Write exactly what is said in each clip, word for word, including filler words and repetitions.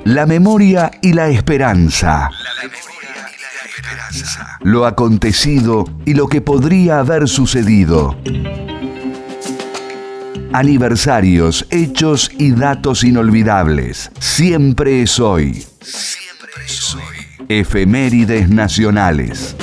La memoria y la esperanza. Lo acontecido y lo que podría haber sucedido. Aniversarios, hechos y datos inolvidables. Siempre es hoy. Siempre es hoy. Efemérides nacionales.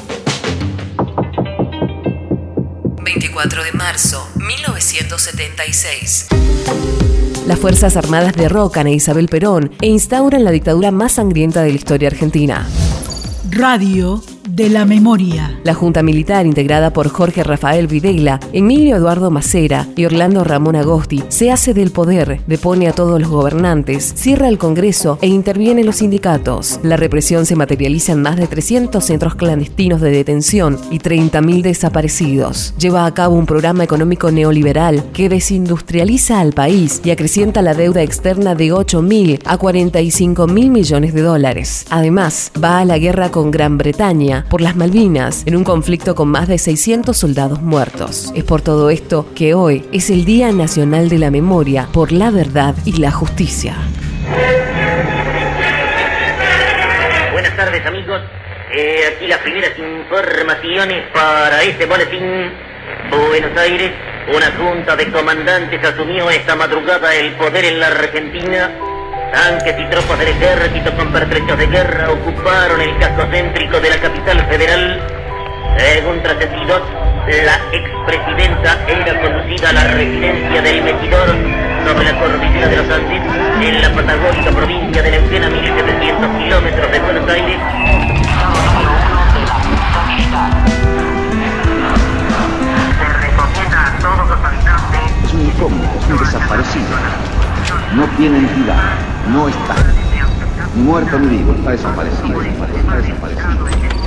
veinticuatro de marzo, mil novecientos setenta y seis. Las Fuerzas Armadas derrocan a Isabel Perón e instauran la dictadura más sangrienta de la historia argentina. Radio de la Memoria. La Junta Militar, integrada por Jorge Rafael Videla, Emilio Eduardo Macera y Orlando Ramón Agosti, se hace del poder, depone a todos los gobernantes, cierra el Congreso e interviene en los sindicatos. La represión se materializa en más de trescientos centros clandestinos de detención y treinta mil desaparecidos. Lleva a cabo un programa económico neoliberal que desindustrializa al país y acrecienta la deuda externa de ocho mil a cuarenta y cinco mil millones de dólares. Además, va a la guerra con Gran Bretaña por las Malvinas, en un conflicto con más de seiscientos soldados muertos. Es por todo esto que hoy es el Día Nacional de la Memoria por la Verdad y la Justicia. Buenas tardes, amigos. Eh, aquí las primeras informaciones para este boletín. Buenos Aires, una junta de comandantes asumió esta madrugada el poder en la Argentina. Tanques y tropas del ejército con pertrechos de guerra ocuparon el casco céntrico de la capital federal. Según trascendido, la expresidenta era conducida a la residencia del Metidor sobre la cordillera de los Andes, en la patagónica provincia de Neuquén, a mil setecientos kilómetros de Buenos Aires. Se recomienda a todos los habitantes. Es un incógnito, es un desaparecido. No tiene entidad, no está. Ni muerto ni vivo, está desaparecido, está desaparecido.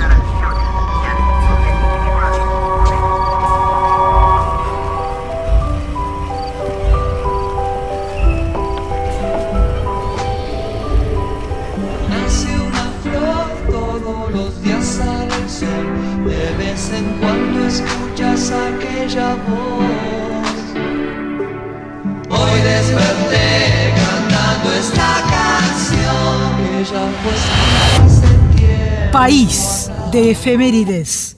Nace una flor, todos los días sale el sol. De vez en cuando escuchas aquella voz. Hoy desperté cantando esta canción que ya fue hace tiempo. País de efemérides.